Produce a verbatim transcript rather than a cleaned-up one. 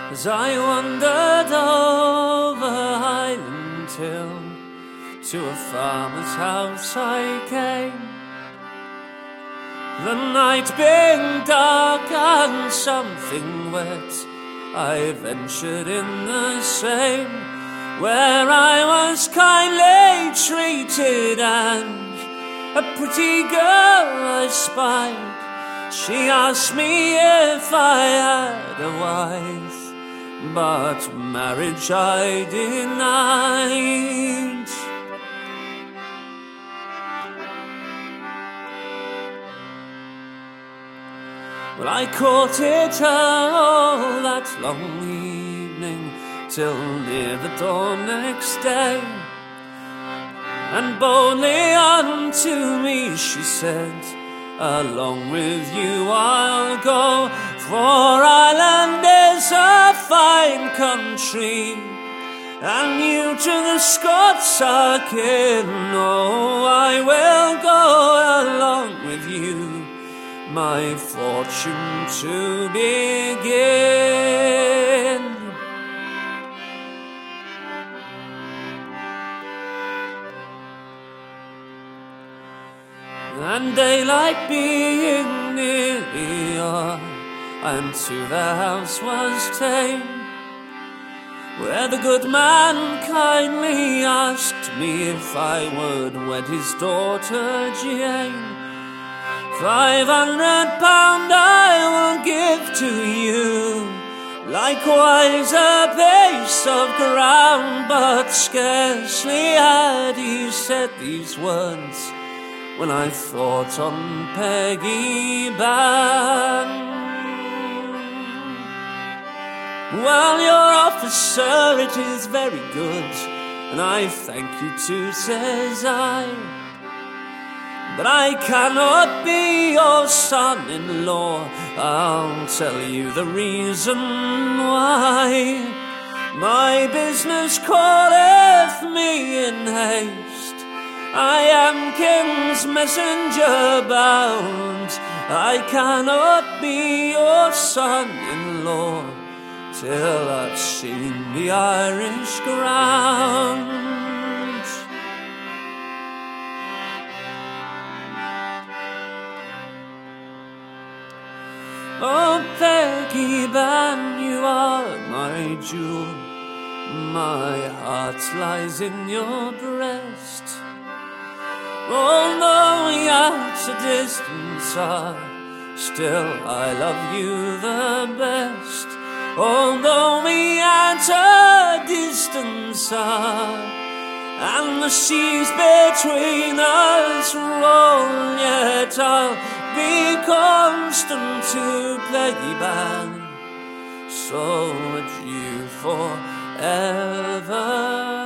As I wandered over Highland Hill, to a farmer's house I came. The night being dark and something wet, I ventured in the same, where I was kindly treated, and a pretty girl I spied. She asked me if I had a wife, but marriage I denied. Well, I courted her all that long evening, till near the dawn next day, and boldly unto me she said, along with you I'll go, for Ireland is a fine country, and you to the Scots are kin. Oh, I will go along with you, my fortune to begin. And daylight being nearly o'er, and to the house was ta'en, where the good man kindly asked me if I would wed his daughter Jane. Five hundred pound I will give to you, likewise a piece of ground. But scarcely had he said these words, when I thought on Peggy Ban. Well, your offer, sir, it is very good, and I thank you too, says I, but I cannot be your son-in-law. I'll tell you the reason why. My business calleth me in haste, I am king's messenger bound. I cannot be your son-in-law till I've seen the Irish ground. Oh, Peggy Ban, you are my jewel, my heart lies in your breast. Although we at a distance are, still I love you the best. Although we at a distance are, and the seas between us roll, yet I'll be constant to Peggy Ban, so adieu forever.